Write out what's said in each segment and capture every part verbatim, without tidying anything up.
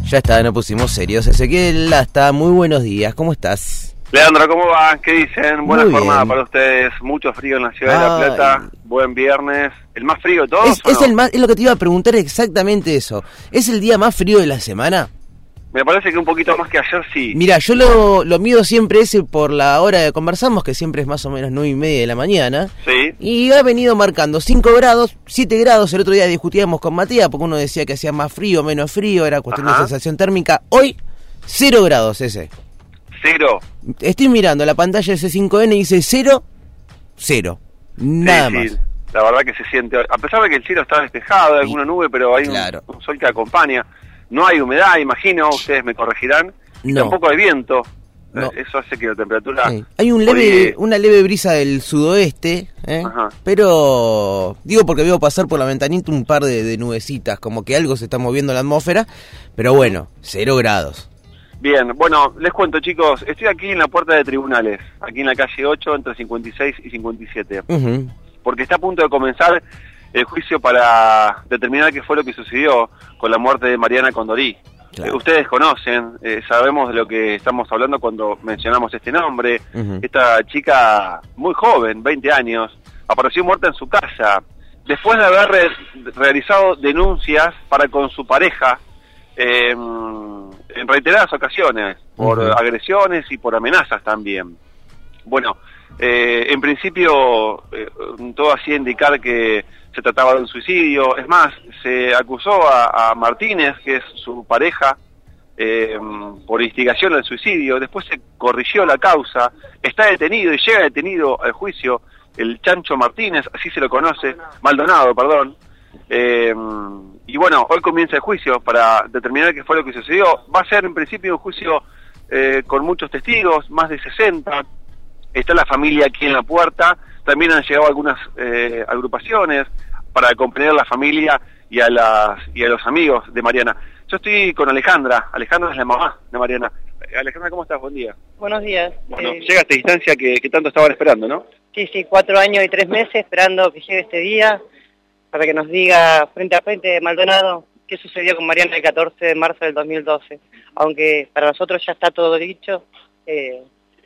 Ya está, nos pusimos serios. Ezequiel, hasta muy buenos días, ¿cómo estás? Leandro, ¿cómo va? ¿Qué dicen? Buena jornada para ustedes, mucho frío en la ciudad Ay. de La Plata, buen viernes, ¿el más frío de todos? Es, es, no? el más, es lo que te iba a preguntar exactamente eso, ¿es el día más frío de la semana? Me parece que un poquito más que ayer sí. Mira, yo lo, lo mido siempre ese por la hora de conversamos, que siempre es más o menos nueve y media de la mañana. Sí. Y ha venido marcando cinco grados, siete grados, el otro día discutíamos con Matías, porque uno decía que hacía más frío, menos frío, era cuestión Ajá. de sensación térmica. Hoy, cero grados ese. Cero. Estoy mirando la pantalla de C cinco N y dice cero, cero. Nada sí, más. Sí. La verdad que se siente, a pesar de que el cielo está despejado, hay alguna nube, pero hay claro. un, un sol que acompaña. No hay humedad, imagino, ustedes me corregirán. No. Tampoco hay viento. No. Eso hace que la temperatura... Sí. Hay un leve, Oye... una leve brisa del sudoeste, ¿eh? Pero digo porque veo pasar por la ventanita un par de, de nubecitas, como que algo se está moviendo en la atmósfera, pero bueno, cero grados. Bien, bueno, les cuento chicos, estoy aquí en la puerta de tribunales, aquí en la calle ocho, entre cincuenta y seis y cincuenta y siete, uh-huh. porque está a punto de comenzar el juicio para determinar qué fue lo que sucedió con la muerte de Mariana Condorí. Claro. Eh, ustedes conocen, eh, sabemos de lo que estamos hablando cuando mencionamos este nombre. Uh-huh. Esta chica muy joven, veinte años, apareció muerta en su casa, después de haber re realizado denuncias para con su pareja eh, en reiteradas ocasiones, por uh-huh. agresiones y por amenazas también. Bueno, eh, en principio eh, todo hacía indicar que se trataba de un suicidio. Es más, se acusó a, a Martínez, que es su pareja, eh, por instigación al suicidio. Después se corrigió la causa, está detenido y llega detenido al juicio el Chancho Martínez, así se lo conoce, Maldonado, perdón. Eh, y bueno, hoy comienza el juicio para determinar qué fue lo que sucedió. Va a ser en principio un juicio eh, con muchos testigos, más de sesenta. Está la familia aquí en la puerta, también han llegado algunas eh, agrupaciones para acompañar a la familia y a las y a los amigos de Mariana. Yo estoy con Alejandra, Alejandra es la mamá de Mariana. Alejandra, ¿cómo estás? Buen día. Buenos días. Bueno, eh... llega a esta instancia que, que tanto estaban esperando, ¿no? Sí, sí, cuatro años y tres meses esperando que llegue este día para que nos diga frente a frente Maldonado qué sucedió con Mariana el catorce de marzo del dos mil doce. Aunque para nosotros ya está todo dicho. Eh,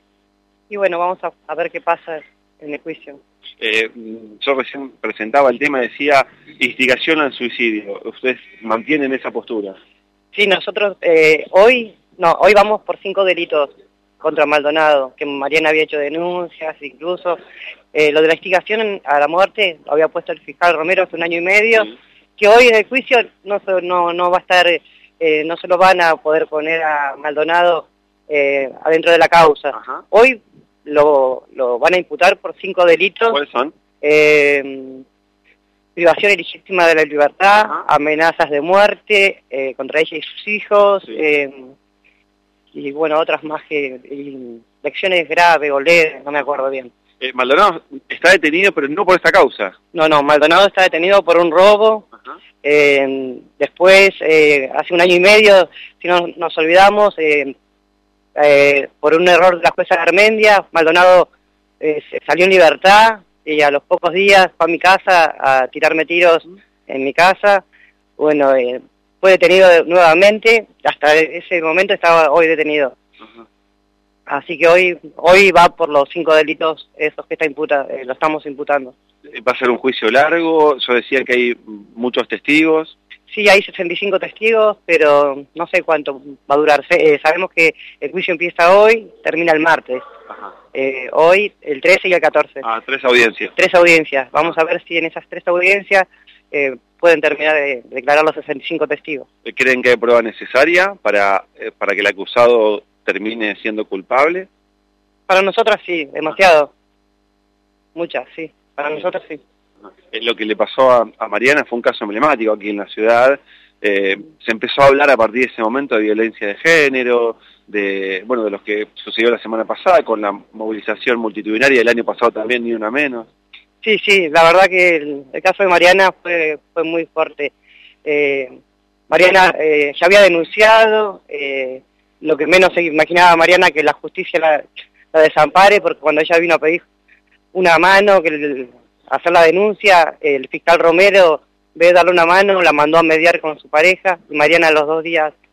y bueno, vamos a, a ver qué pasa en el juicio. Eh, yo recién presentaba el tema, decía instigación al suicidio. ¿Ustedes mantienen esa postura? Sí, nosotros eh, hoy, no, hoy vamos por cinco delitos contra Maldonado, que Mariana había hecho denuncias, incluso eh, lo de la instigación a la muerte lo había puesto el fiscal Romero hace un año y medio, sí. Que hoy en el juicio no, no, no va a estar, eh, no se lo van a poder poner a Maldonado eh, adentro de la causa. Ajá. Hoy Lo, lo van a imputar por cinco delitos. ¿Cuáles son? Eh, privación ilegítima de la libertad, Ajá. amenazas de muerte eh, contra ella y sus hijos, sí. eh, y bueno, otras más que y, lecciones graves o leves, no me acuerdo bien. Eh, Maldonado está detenido, pero no por esta causa. No, no, Maldonado está detenido por un robo. Eh, después, eh, hace un año y medio, si no nos olvidamos, eh, Eh, por un error de la jueza Garmendia, Maldonado eh, salió en libertad y a los pocos días fue a mi casa a tirarme tiros en mi casa. Bueno, eh, fue detenido de, nuevamente, hasta ese momento estaba hoy detenido. Uh-huh. Así que hoy hoy va por los cinco delitos esos que está imputa, eh, lo estamos imputando. ¿Va a ser un juicio largo? Yo decía que hay muchos testigos. Sí, hay sesenta y cinco testigos, pero no sé cuánto va a durar. Eh, sabemos que el juicio empieza hoy, termina el martes. Ajá. Eh, hoy, el trece y el catorce. Ah, tres audiencias. Tres audiencias. Vamos a ver si en esas tres audiencias eh, pueden terminar de, de declarar los sesenta y cinco testigos. ¿Creen que hay prueba necesaria para, eh, para que el acusado termine siendo culpable? Para nosotras sí, demasiado. Muchas, sí. Para sí. nosotras sí. Lo que le pasó a, a Mariana fue un caso emblemático aquí en la ciudad. Eh, se empezó a hablar a partir de ese momento de violencia de género, de bueno de los que sucedió la semana pasada con la movilización multitudinaria del año pasado también, ni una menos. Sí, sí, la verdad que el, el caso de Mariana fue fue muy fuerte. Eh, Mariana eh, ya había denunciado, eh, lo que menos se imaginaba Mariana que la justicia la, la desampare, porque cuando ella vino a pedir una mano, que el, hacer la denuncia, el fiscal Romero, en vez de darle una mano, la mandó a mediar con su pareja, y Mariana a los dos días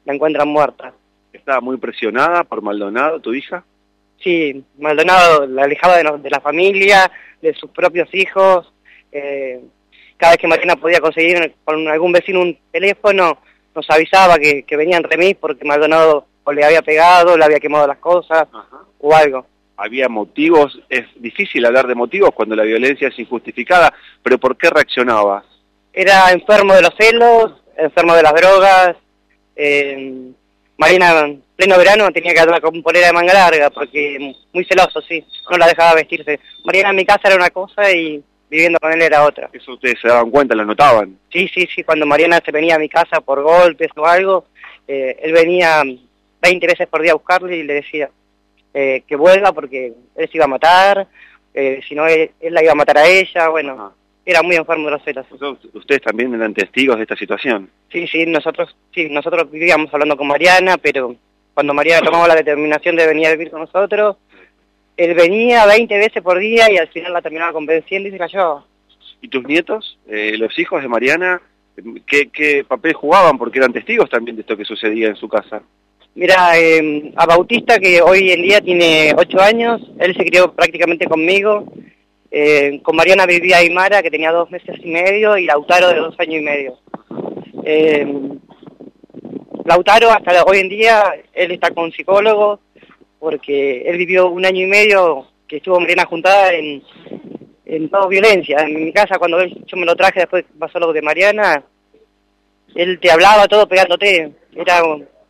la encuentran muerta. ¿Estaba muy presionada por Maldonado, tu hija? Sí, Maldonado la alejaba de, no, de la familia, de sus propios hijos. Eh, cada vez que Mariana podía conseguir con algún vecino un teléfono, nos avisaba que, que venían remis porque Maldonado o le había pegado, le había quemado las cosas. Ajá. O algo. ¿Había motivos? Es difícil hablar de motivos cuando la violencia es injustificada, pero ¿por qué reaccionaba? Era enfermo de los celos, enfermo de las drogas. Eh, Mariana, en pleno verano, tenía que andar con polera de manga larga, porque muy celoso, sí, no la dejaba vestirse. Mariana en mi casa era una cosa y viviendo con él era otra. ¿Eso ustedes se daban cuenta, lo notaban? Sí, sí, sí, cuando Mariana se venía a mi casa por golpes o algo, eh, él venía veinte veces por día a buscarle y le decía eh, que vuelva porque él se iba a matar, eh, si no él, él la iba a matar a ella, bueno... Ajá. Era muy enfermo de los celos. ¿Ustedes también eran testigos de esta situación? Sí, sí, nosotros sí, nosotros vivíamos hablando con Mariana, pero cuando Mariana tomaba la determinación de venir a vivir con nosotros, él venía veinte veces por día y al final la terminaba convenciendo y se cayó. ¿Y tus nietos, eh, los hijos de Mariana, qué, qué papel jugaban? Porque eran testigos también de esto que sucedía en su casa. Mira, eh, a Bautista, que hoy en día tiene ocho años, él se crió prácticamente conmigo. Eh, con Mariana vivía Aymara, que tenía dos meses y medio, y Lautaro de dos años y medio. Eh, Lautaro hasta hoy en día, él está con psicólogo, porque él vivió un año y medio que estuvo Mariana juntada en, en todo violencia. En mi casa, cuando él, yo me lo traje, después pasó lo de Mariana, él te hablaba todo pegándote. Era...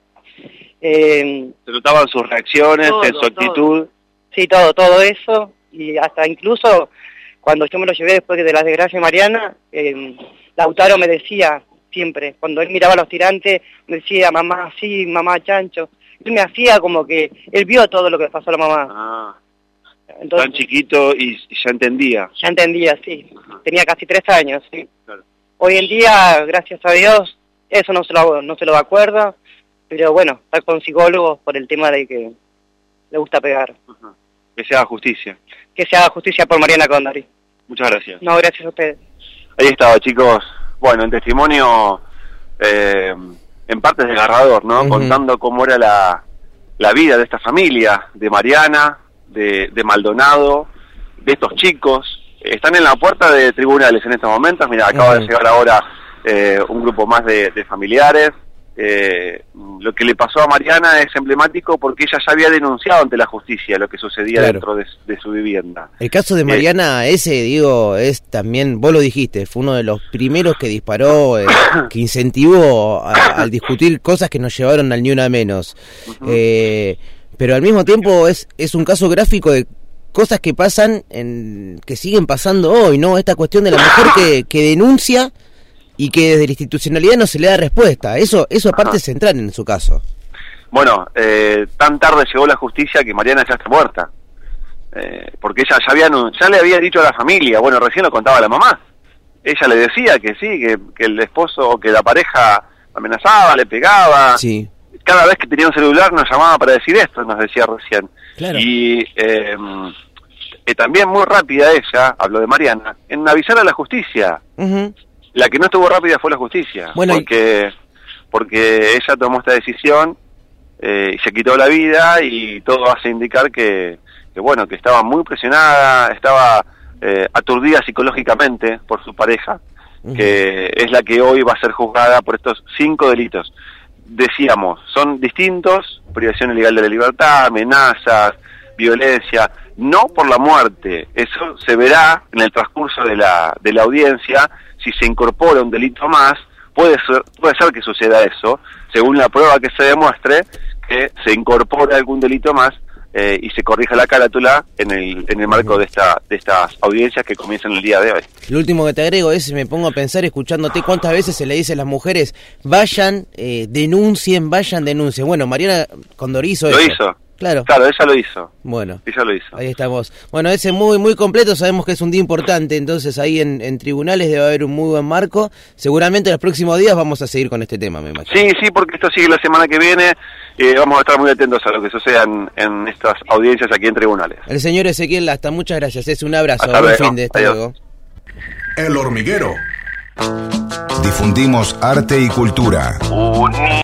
Eh, ¿Se notaban sus reacciones, todo, en su actitud? Todo. Sí, todo, todo eso. Y hasta incluso cuando yo me lo llevé después de la desgracia de Mariana, eh, Lautaro me decía siempre, cuando él miraba a los tirantes, me decía, mamá, sí, mamá, chancho. Él me hacía como que él vio todo lo que pasó a la mamá. Ah, entonces, tan chiquito y ya entendía. Ya entendía, sí. Ajá. Tenía casi tres años, sí. Claro. Hoy en día, gracias a Dios, eso no se lo, no se lo acuerda, pero bueno, está con psicólogos por el tema de que le gusta pegar. Ajá. Que se haga justicia. Que se haga justicia por Mariana Condori. Muchas gracias. No, gracias a ustedes. Ahí estaba, chicos. Bueno, en testimonio, eh, en parte desgarrador, ¿no? Uh-huh. Contando cómo era la, la vida de esta familia, de Mariana, de, de Maldonado, de estos chicos. Están en la puerta de tribunales en estos momentos. Mira, acaba uh-huh. de llegar ahora eh, un grupo más de, de familiares. Eh, lo que le pasó a Mariana es emblemático porque ella ya había denunciado ante la justicia lo que sucedía claro. dentro de, de su vivienda. El caso de Mariana, eh, ese, digo, es también, vos lo dijiste, fue uno de los primeros que disparó, eh, que incentivó a, al discutir cosas que nos llevaron al ni una menos. Uh-huh. Eh, pero al mismo tiempo es, es un caso gráfico de cosas que pasan, en, que siguen pasando hoy, ¿no? Esta cuestión de la mujer que, que denuncia y que desde la institucionalidad no se le da respuesta. Eso eso aparte es central en su caso. Bueno, eh, tan tarde llegó la justicia que Mariana ya está muerta. Eh, porque ella ya, había, ya le había dicho a la familia, bueno, recién lo contaba la mamá. Ella le decía que sí, que, que el esposo o que la pareja amenazaba, le pegaba. Sí. Cada vez que tenía un celular nos llamaba para decir esto, nos decía recién. Claro. Y eh, eh, también muy rápida ella, habló de Mariana, en avisar a la justicia. Uh-huh. La que no estuvo rápida fue la justicia, bueno, porque porque ella tomó esta decisión eh, y se quitó la vida y todo hace indicar que, que bueno, que estaba muy presionada, estaba eh, aturdida psicológicamente por su pareja, uh-huh. que es la que hoy va a ser juzgada por estos cinco delitos. Decíamos, son distintos: privación ilegal de la libertad, amenazas, violencia, no por la muerte. Eso se verá en el transcurso de la de la audiencia. Si se incorpora un delito más, puede ser, puede ser que suceda eso, según la prueba que se demuestre, que se incorpore algún delito más eh, y se corrija la carátula en el en el marco de esta de estas audiencias que comienzan el día de hoy. Lo último que te agrego es, me pongo a pensar escuchándote, cuántas veces se le dice a las mujeres, vayan, eh, denuncien, vayan, denuncien. Bueno, Mariana Condori hizo eso. Lo hizo. Claro. Claro, ella lo hizo. Bueno. Ella lo hizo. Ahí estamos. Bueno, ese muy muy completo, sabemos que es un día importante, entonces ahí en, en tribunales debe haber un muy buen marco. Seguramente en los próximos días vamos a seguir con este tema, me imagino. Sí, sí, porque esto sigue la semana que viene. Eh, vamos a estar muy atentos a lo que suceda en, en estas audiencias aquí en tribunales. El señor Ezequiel Lasta, muchas gracias. Es un abrazo. Hasta buen luego. fin de hasta Adiós. luego. El Hormiguero. Difundimos arte y cultura. Un...